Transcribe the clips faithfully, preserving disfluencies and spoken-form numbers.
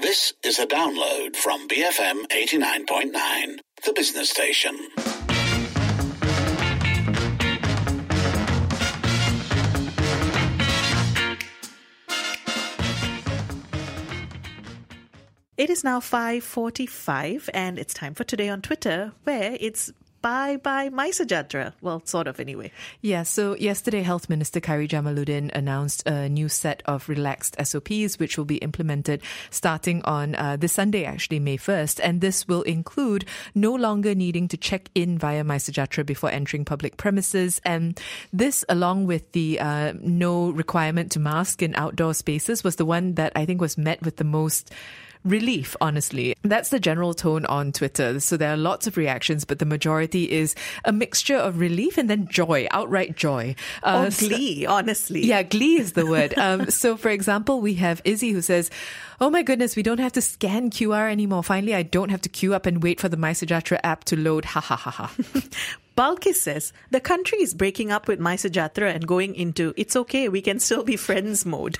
This is a download from B F M eighty-nine point nine, the business station. It is now five forty-five and it's time for Today on Twitter, where it's bye-bye MySejahtera. Well, sort of anyway. Yeah, so yesterday Health Minister Khairy Jamaluddin announced a new set of relaxed S O Ps which will be implemented starting on uh, this Sunday, actually May first. And this will include no longer needing to check in via MySejahtera before entering public premises. And this, along with the uh, no requirement to mask in outdoor spaces, was the one that I think was met with the most relief, honestly. That's the general tone on Twitter. So there are lots of reactions, but the majority is a mixture of relief and then joy, outright joy. Uh, or glee, so, honestly. Yeah, glee is the word. um, so, for example, we have Izzy who says, oh my goodness, we don't have to scan Q R anymore. Finally, I don't have to queue up and wait for the MySejahtera app to load. Ha ha ha ha. Balkis says, the country is breaking up with MySejahtera and going into, it's okay, we can still be friends mode.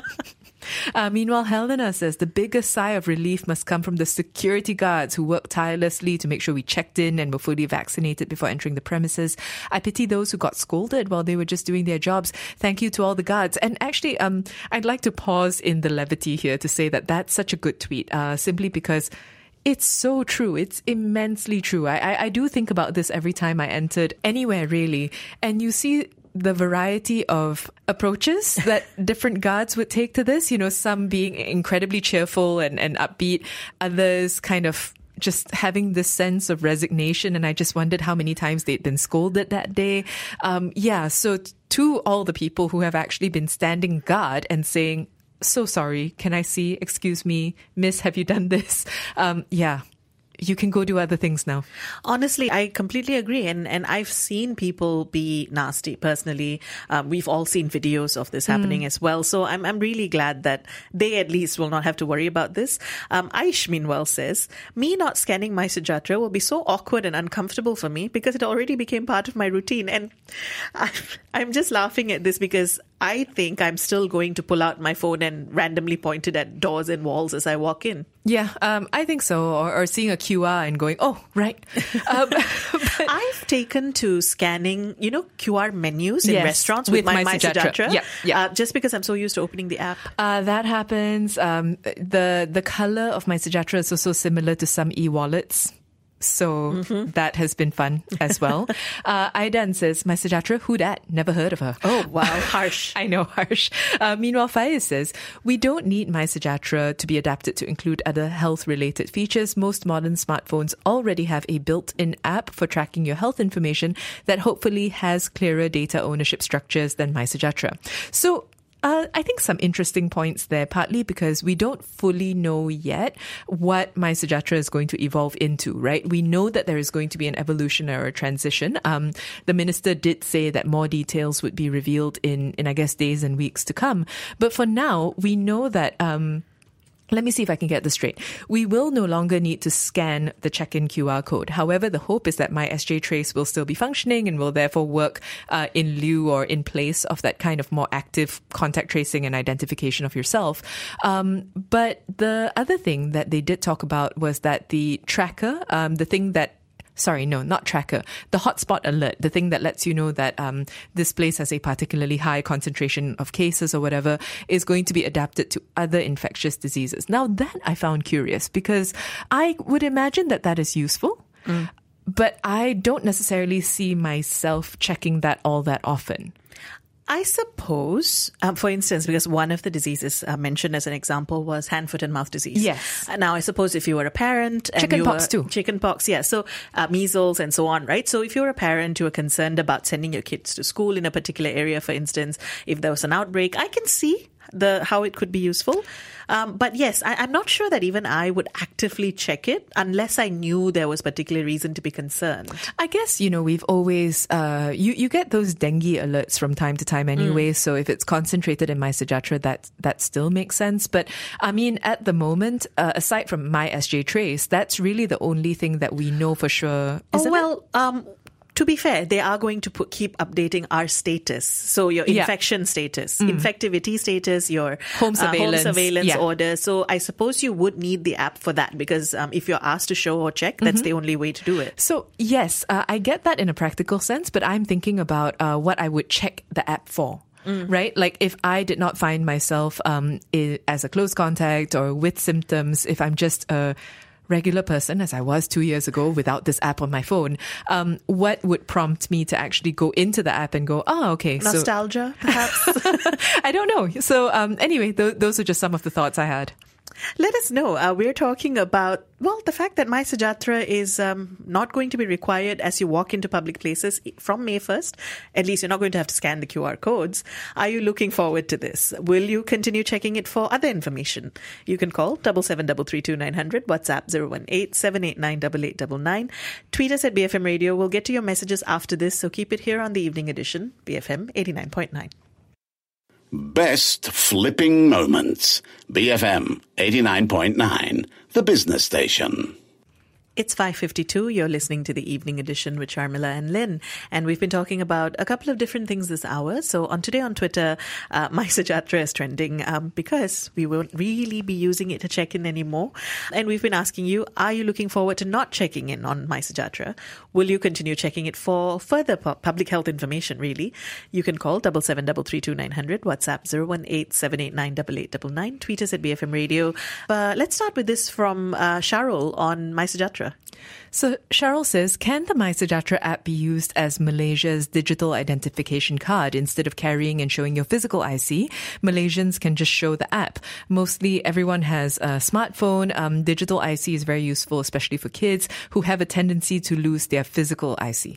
Uh, meanwhile, Helena says the biggest sigh of relief must come from the security guards who worked tirelessly to make sure we checked in and were fully vaccinated before entering the premises. I pity those who got scolded while they were just doing their jobs. Thank you to all the guards. And actually, um, I'd like to pause in the levity here to say that that's such a good tweet, uh, simply because it's so true. It's immensely true. I, I, I do think about this every time I entered anywhere, really. And you see the variety of approaches that different guards would take to this, you know, some being incredibly cheerful and, and upbeat, others kind of just having this sense of resignation. And I just wondered how many times they'd been scolded that day. Um, yeah, so to all the people who have actually been standing guard and saying, so sorry, can I see, excuse me, miss, have you done this? Um, yeah. You can go do other things now. Honestly, I completely agree. And and I've seen people be nasty personally. Um, we've all seen videos of this happening mm. as well. So I'm I'm really glad that they at least will not have to worry about this. Um, Aish, meanwhile, says, me not scanning MySejahtera will be so awkward and uncomfortable for me because it already became part of my routine. And I'm, I'm just laughing at this because I think I'm still going to pull out my phone and randomly point it at doors and walls as I walk in. Yeah, um, I think so. Or, or seeing a Q R and going, oh, right. Um, but I've taken to scanning, you know, Q R menus in yes, restaurants with, with my MySejahtera. Yeah, yeah. Uh, just because I'm so used to opening the app. Uh, that happens. Um, the the color of MySejahtera is also similar to some e-wallets. So mm-hmm. that has been fun as well. uh, Aidan says, MySejahtera, who dat? Never heard of her. Oh, wow. Harsh. I know, harsh. Uh, meanwhile, Faiz says, we don't need MySejahtera to be adapted to include other health-related features. Most modern smartphones already have a built-in app for tracking your health information that hopefully has clearer data ownership structures than MySejahtera. So, Uh, I think some interesting points there, partly because we don't fully know yet what MySejahtera is going to evolve into, right? We know that there is going to be an evolution or a transition. Um, the minister did say that more details would be revealed in, in, I guess, days and weeks to come. But for now, we know that... Um, Let me see if I can get this straight. We will no longer need to scan the check-in Q R code. However, the hope is that MySJ Trace will still be functioning and will therefore work uh, in lieu or in place of that kind of more active contact tracing and identification of yourself. Um, but the other thing that they did talk about was that the tracker, um, the thing that Sorry, no, not tracker. The hotspot alert, the thing that lets you know that um, this place has a particularly high concentration of cases or whatever, is going to be adapted to other infectious diseases. Now, that I found curious because I would imagine that that is useful, mm. but I don't necessarily see myself checking that all that often. I suppose, um, for instance, because one of the diseases uh, mentioned as an example was hand, foot and mouth disease. Yes. Uh, now, I suppose if you were a parent... Chickenpox too. Chickenpox, yeah. So uh, measles and so on, right? So if you're a parent, you are concerned about sending your kids to school in a particular area, for instance, if there was an outbreak, I can see the how it could be useful. Um, but yes, I, I'm not sure that even I would actively check it unless I knew there was particular reason to be concerned. I guess, you know, we've always, uh, you, you get those dengue alerts from time to time anyway. Mm. So if it's concentrated in MySejahtera, that, that still makes sense. But I mean, at the moment, uh, aside from MySJ Trace, that's really the only thing that we know for sure. Oh, well, um, To be fair, they are going to put, keep updating our status. So your Yeah. infection status, mm. infectivity status, your Home uh, surveillance. home surveillance Yeah. order. So I suppose you would need the app for that because um, if you're asked to show or check, that's mm-hmm. the only way to do it. So yes, uh, I get that in a practical sense, but I'm thinking about uh, what I would check the app for. Mm. Right? Like if I did not find myself um, I- as a close contact or with symptoms, if I'm just a regular person, as I was two years ago without this app on my phone, um, what would prompt me to actually go into the app and go, oh, okay. Nostalgia, so, perhaps? I don't know. So um, anyway, th- those are just some of the thoughts I had. Let us know. Uh, we're talking about, well, the fact that My Sejahterah is um, not going to be required as you walk into public places from May first. At least you're not going to have to scan the Q R codes. Are you looking forward to this? Will you continue checking it for other information? You can call seven seven three three two nine hundred, WhatsApp zero one eight seven eight nine eight eight nine nine. Tweet us at B F M Radio. We'll get to your messages after this, so keep it here on the Evening Edition, B F M eighty-nine point nine. Best flipping moments. B F M eighty-nine point nine, the business station. It's five fifty-two. You're listening to the Evening Edition with Sharmila and Lynn. And we've been talking about a couple of different things this hour. So on today on Twitter, uh, My Sejahterah is trending um, because we won't really be using it to check in anymore. And we've been asking you, are you looking forward to not checking in on My Sejahterah? Will you continue checking it for further pu- public health information, really? You can call seven seven three three two nine hundred, WhatsApp zero one eight seven eight nine eight eight nine nine, tweet us at B F M Radio. Uh, let's start with this from uh, Sharul on My Sejahterah. So Cheryl says, can the My Sejahterah app be used as Malaysia's digital identification card? Instead of carrying and showing your physical I C, Malaysians can just show the app. Mostly everyone has a smartphone. Um, digital I C is very useful, especially for kids who have a tendency to lose their physical I C.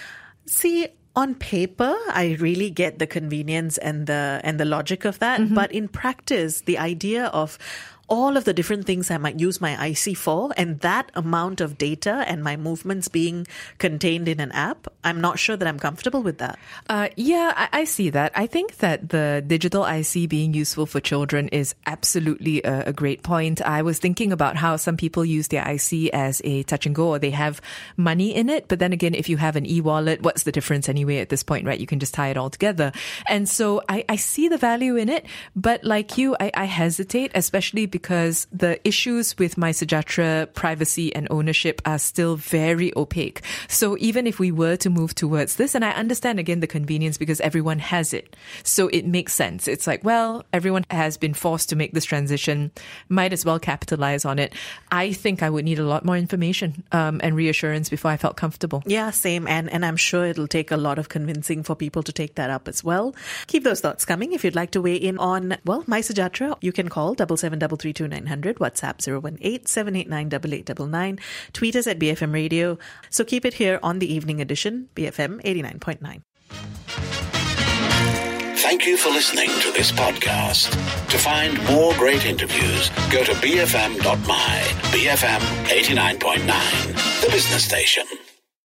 See, on paper, I really get the convenience and the and the logic of that. Mm-hmm. But in practice, the idea of all of the different things I might use my I C for, and that amount of data and my movements being contained in an app, I'm not sure that I'm comfortable with that. Uh, yeah, I, I see that. I think that the digital I C being useful for children is absolutely a, a great point. I was thinking about how some people use their I C as a touch and go, or they have money in it. But then again, if you have an e-wallet, what's the difference anyway at this point, right? You can just tie it all together. And so I, I see the value in it. But like you, I, I hesitate, especially because because the issues with My Sejahterah privacy and ownership are still very opaque. So even if we were to move towards this, and I understand again the convenience because everyone has it. So it makes sense. It's like, well, everyone has been forced to make this transition. Might as well capitalize on it. I think I would need a lot more information um, and reassurance before I felt comfortable. Yeah, same. And, and I'm sure it'll take a lot of convincing for people to take that up as well. Keep those thoughts coming. If you'd like to weigh in on, well, My Sejahterah, you can call seven seven three two nine hundred, WhatsApp zero one eight seven eight nine eight eight nine nine, tweet us at B F M Radio. So keep it here on the Evening Edition, B F M eighty-nine point nine. Thank you for listening to this podcast. To find more great interviews, go to b f m dot my, B F M eighty-nine point nine, the business station.